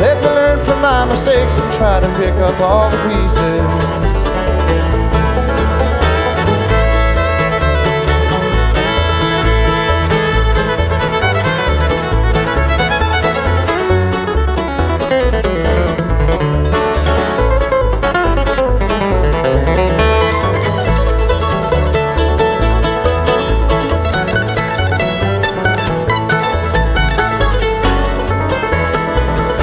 Let me learn from my mistakes and try to pick up all the pieces.